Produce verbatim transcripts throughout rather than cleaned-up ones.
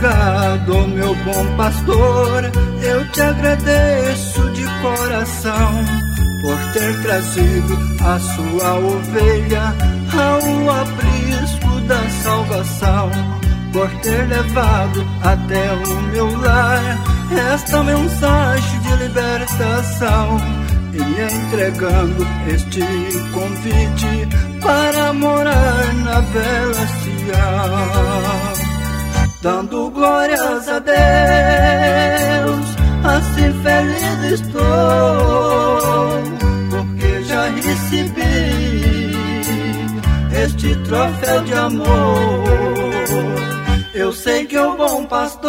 obrigado, meu bom pastor, eu te agradeço de coração por ter trazido a sua ovelha ao aprisco da salvação, por ter levado até o meu lar esta mensagem de libertação e me entregando este convite para morar na bela Sião. Dando glórias a Deus, assim feliz estou, porque já recebi este troféu de amor. Eu sei que o bom pastor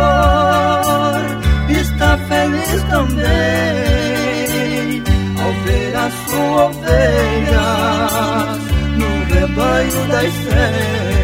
está feliz também ao ver as suas ovelhas no rebanho das cem.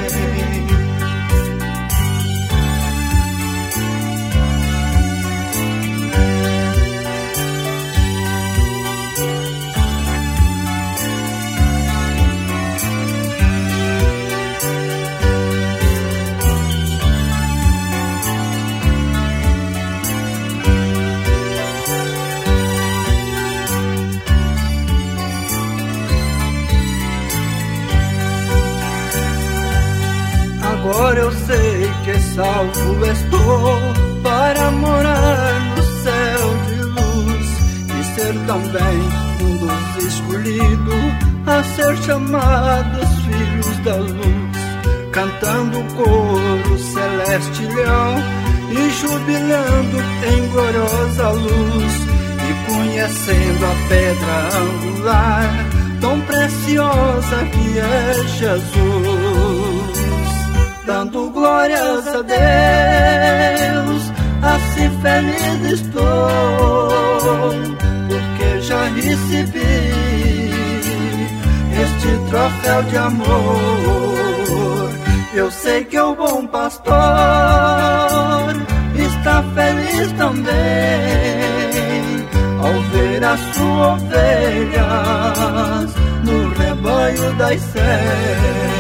Agora eu sei que salvo estou para morar no céu de luz e ser também um dos escolhidos a ser chamados filhos da luz, cantando o coro celestial e jubilando em gloriosa luz e conhecendo a pedra angular tão preciosa que é Jesus. Dando glórias a Deus, assim feliz estou, porque já recebi este troféu de amor. Eu sei que o bom pastor está feliz também ao ver as suas ovelhas no rebanho das cem.